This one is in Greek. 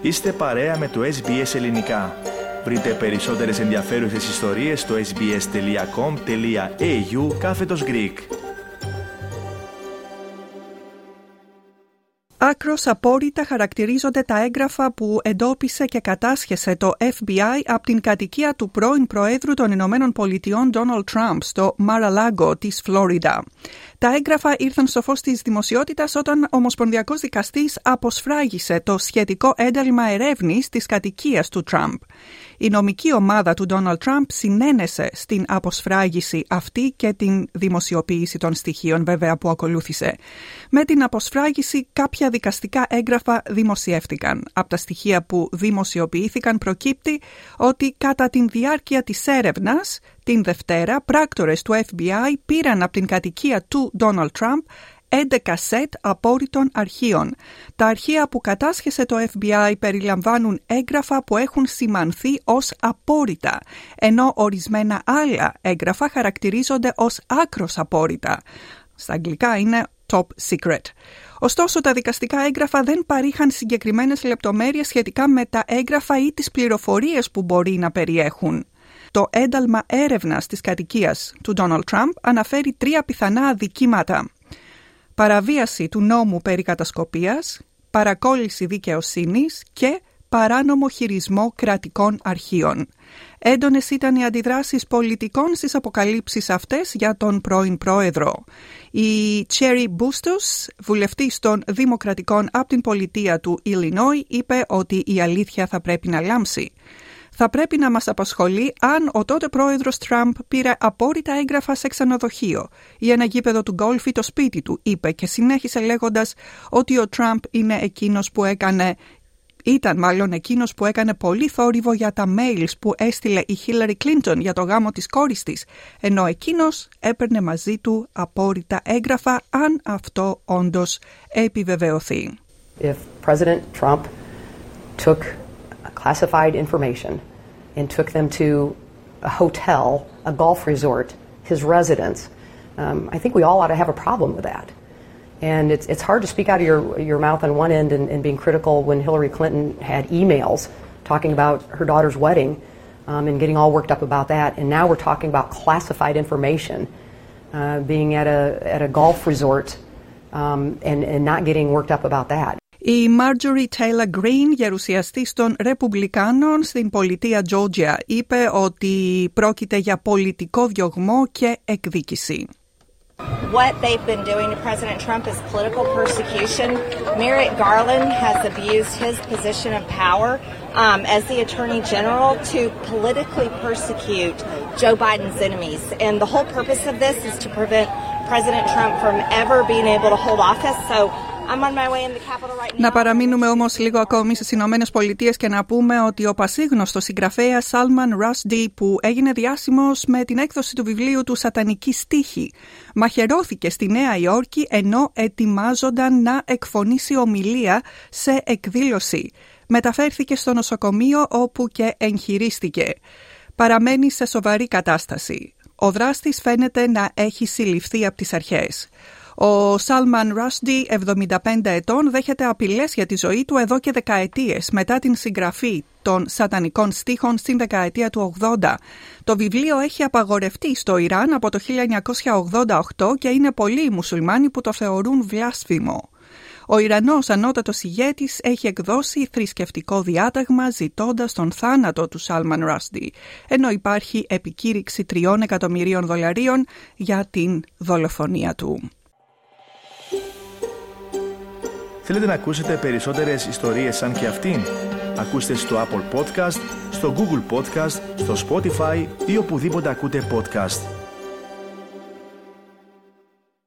Είστε παρέα με το SBS Ελληνικά. Βρείτε περισσότερες ενδιαφέρουσες ιστορίες στο sbs.com.au/Greek. Άκρως απόρριτα χαρακτηρίζονται τα έγγραφα που εντόπισε και κατάσχεσε το FBI από την κατοικία του πρώην Προέδρου των Ηνωμένων Πολιτειών Donald Trump στο Mar-a-Lago της Φλόριντα. Τα έγγραφα ήρθαν στο φως της δημοσιότητας όταν ο Ομοσπονδιακός Δικαστής αποσφράγισε το σχετικό ένταλμα ερεύνης της κατοικίας του Trump. Η νομική ομάδα του Donald Trump συνένεσε στην αποσφράγιση αυτή και την δημοσιοποίηση των στοιχείων βέβαια που ακολούθησε. Με την αποσφράγιση κάποια δικαστικά έγγραφα δημοσιεύτηκαν. Από τα στοιχεία που δημοσιοποιήθηκαν προκύπτει ότι κατά τη διάρκεια της έρευνας την Δευτέρα πράκτορες του FBI πήραν από την κατοικία του Donald Trump 11 σετ απόρριτων αρχείων. Τα αρχεία που κατάσχεσε το FBI περιλαμβάνουν έγγραφα που έχουν σημανθεί ως απόρριτα, ενώ ορισμένα άλλα έγγραφα χαρακτηρίζονται ως άκρως απόρριτα. Στα αγγλικά είναι top secret. Ωστόσο, τα δικαστικά έγγραφα δεν παρήχαν συγκεκριμένες λεπτομέρειες σχετικά με τα έγγραφα ή τις πληροφορίες που μπορεί να περιέχουν. Το ένταλμα έρευνας της κατοικίας του Donald Trump αναφέρει 3 πιθανά αδικήματα: παραβίαση του νόμου περί κατασκοπίας, παρακόλληση δικαιοσύνης και παράνομο χειρισμό κρατικών αρχείων. Έντονες ήταν οι αντιδράσεις πολιτικών στις αποκαλύψεις αυτές για τον πρώην πρόεδρο. Η Cheri Bustos, βουλευτής των Δημοκρατικών από την πολιτεία του Illinois, είπε ότι η αλήθεια θα πρέπει να λάμψει. Θα πρέπει να μας απασχολεί αν ο τότε πρόεδρος Τραμπ πήρε απόρριτα έγγραφα σε ξενοδοχείο ή ένα γήπεδο του γκολφ ή το σπίτι του, είπε και συνέχισε λέγοντας ότι ο Τραμπ ήταν εκείνος που έκανε πολύ θόρυβο για τα mails που έστειλε η Hillary Clinton για το γάμο της κόρης της, ενώ εκείνος έπαιρνε μαζί του απόρριτα έγγραφα αν αυτό όντως επιβεβαιωθεί. If President Trump took classified information and took them to a hotel, a golf resort, his residence, I think we all ought to have a problem with that. And it's hard to speak out of your mouth on one end and being critical when Hillary Clinton had emails talking about her daughter's wedding and getting all worked up about that. And now we're talking about classified information, being at a golf resort and not getting worked up about that. Η Marjorie Taylor Greene, γερουσιαστής των Ρεπουμπλικάνων στην πολιτεία Georgia, είπε ότι πρόκειται για πολιτικό διωγμό και εκδίκηση. What they've been doing to President Trump is political persecution. Merrick Garland has abused his position of power as the Attorney General to politically persecute Joe Biden's enemies. And the whole purpose of this is to prevent President Trump from ever being able to hold office. So I'm on my way in the Capitol right now. Να παραμείνουμε όμως λίγο ακόμη στις Ηνωμένες Πολιτείες και να πούμε ότι ο πασίγνωστος συγγραφέας Salman Rushdie, που έγινε διάσημος με την έκδοση του βιβλίου του «Σατανική στίχη», μαχαιρώθηκε στη Νέα Υόρκη ενώ ετοιμάζονταν να εκφωνήσει ομιλία σε εκδήλωση. Μεταφέρθηκε στο νοσοκομείο όπου και εγχειρίστηκε. Παραμένει σε σοβαρή κατάσταση. Ο δράστης φαίνεται να έχει συλληφθεί από τις αρχές. Ο Salman Rushdie, 75 ετών, δέχεται απειλές για τη ζωή του εδώ και δεκαετίες μετά την συγγραφή των σατανικών στίχων στην δεκαετία του 80. Το βιβλίο έχει απαγορευτεί στο Ιράν από το 1988 και είναι πολλοί οι μουσουλμάνοι που το θεωρούν βλάσφημο. Ο Ιρανός ανώτατος ηγέτης έχει εκδώσει θρησκευτικό διάταγμα ζητώντας τον θάνατο του Salman Rushdie, ενώ υπάρχει επικήρυξη $3 εκατομμυρίων για την δολοφονία του. Θέλετε να ακούσετε περισσότερες ιστορίες σαν και αυτήν? Ακούστε στο Apple Podcast, στο Google Podcast, στο Spotify ή οπουδήποτε ακούτε podcast.